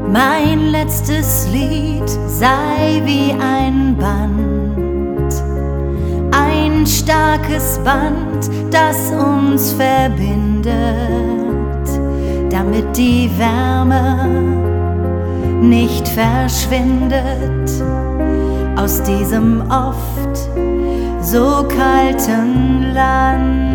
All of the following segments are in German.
Mein letztes Lied sei wie ein Band, ein starkes Band, das uns verbindet, damit die Wärme nicht verschwindet aus diesem oft so kalten Land.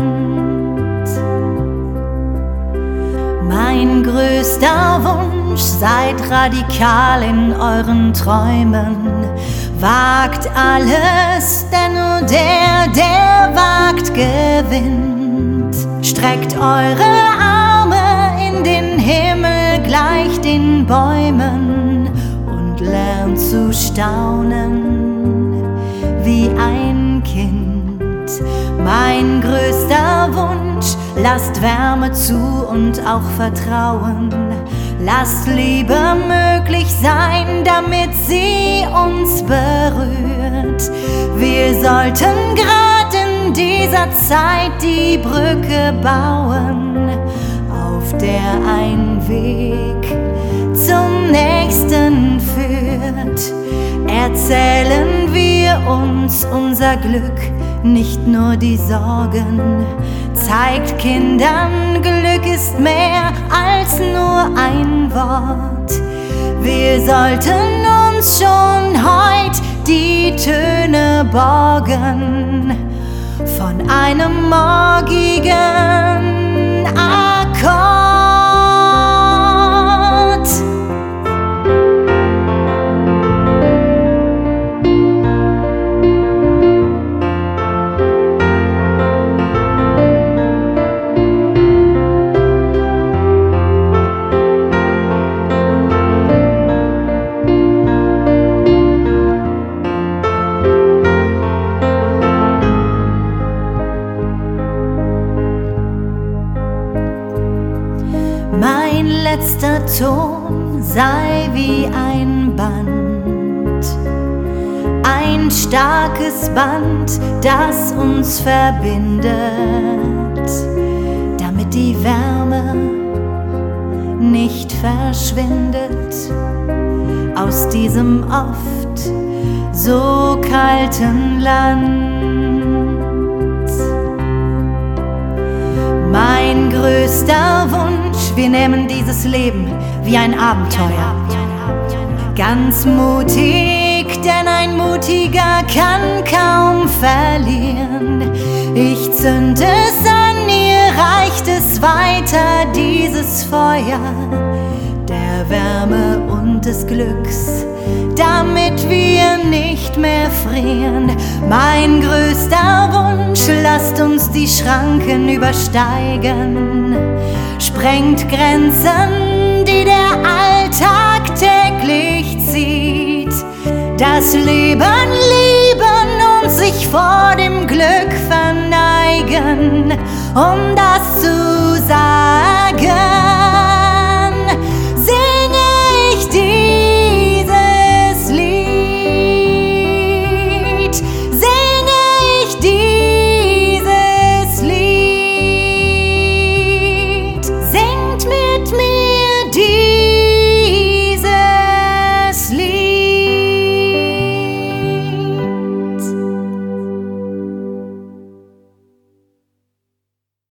Mein größter Wunsch, seid radikal in euren Träumen, wagt alles, denn nur der wagt, gewinnt. Streckt eure Arme in den Himmel gleich den Bäumen und lernt zu staunen wie ein Kind. Mein größter Wunsch, lasst Wärme zu und auch Vertrauen. Lasst Liebe möglich sein, damit sie uns berührt. Wir sollten gerade in dieser Zeit die Brücke bauen, auf der ein Weg zum Nächsten führt. Erzählen wir uns unser Glück, nicht nur die Sorgen. Zeigt Kindern, Glück ist mehr als nur ein Wort. Wir sollten uns schon heut die Töne borgen von einem morgigen Akkord. Mein letzter Ton sei wie ein Band, ein starkes Band, das uns verbindet, damit die Wärme nicht verschwindet aus diesem oft so kalten Land. Mein größter Wunsch, wir nehmen dieses Leben wie ein Abenteuer. Ganz mutig, denn ein Mutiger kann kaum verlieren. Ich zünd es an, ihr reicht es weiter, dieses Feuer der Wärme und des Glücks, damit wir nicht mehr frieren. Mein größter Wunsch, lasst uns die Schranken übersteigen. Sprengt Grenzen, die der Alltag täglich zieht. Das Leben lieben und sich vor dem Glück verneigen, um